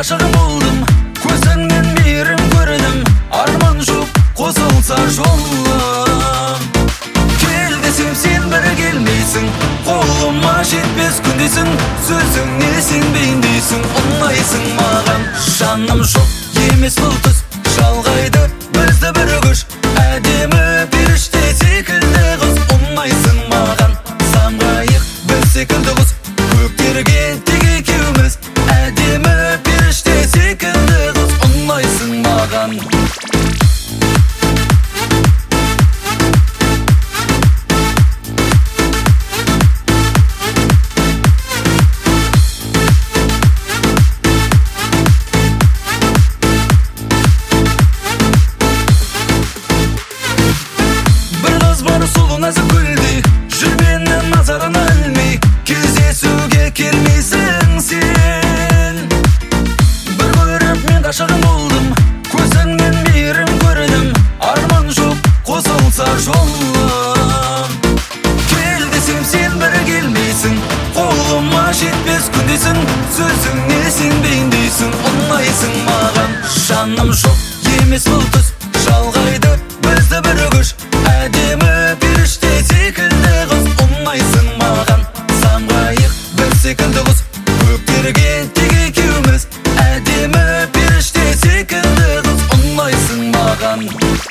ғашығым болдым, көзіңнен мейірім көрдім, арман жоқ қосылса жолым. Кел десем сен бір келмейсің, қолыма жетпес күндесің, сөзіңе сенбейін дейсің, ұнайсың маған. Жаным жоқ емес бұл түс, жалғайды бізді бір күш, әдемі періште секілді қыз, ұнайсың маған. Самғайық біз секілді құс, көктерге тек екеуміз, әдемі періште секілді қыз, ұнайсың маған. Сұлу нәзік гүлдей, жүр менің назарына ілмей, кездесуге келмейсің сен. Бір көріп мен ғашығым болдым, көзіңнен мейірім көрдім, арман жоқ қосылса жолым. Кел десем сен бір келмейсің, қолыма жетпес күндесің, сөзіңе сенбейін дейсің, ұнайсың маған. Жаным жоқ емес бұл түс, жалғайды бізді бір күш, әдемі періште секілді қыз, ұнайсың маған. Самғайық біз секілді құс, көктерге тек екеуміз, әдемі періште секілді қыз, ұнайсың маған.